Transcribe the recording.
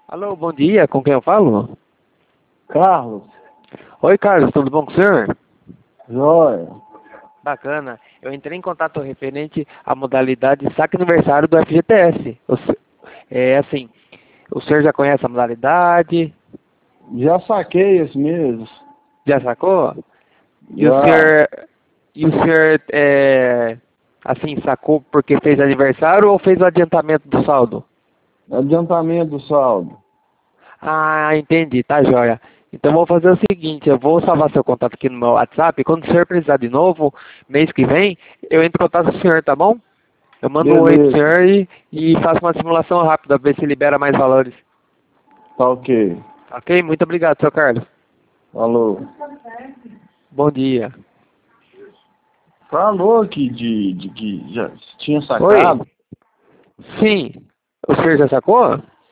Alô, bom dia, com quem eu falo? Carlos, Oi, Carlos, tudo bom com o senhor? joia. Bacana. Eu entrei em contato referente à modalidade saque aniversário do FGTS. É assim, o senhor já conhece a modalidade? Já saquei esse mês. Já sacou? E o Já. senhor, assim, sacou porque fez aniversário ou fez o adiantamento do saldo? Adiantamento do saldo. Ah, entendi, tá joia. Então vou fazer o seguinte, eu vou salvar seu contato aqui no meu WhatsApp, e quando o senhor precisar de novo, mês que vem, eu entro em contato com o senhor, tá bom? Eu mando um oi pro Beleza. senhor e faço uma simulação rápida, ver se libera mais valores. Tá ok. Ok? Muito obrigado, seu Carlos. Falou. Bom dia. Falou que já tinha Oi? sacado. Sim. O senhor já sacou?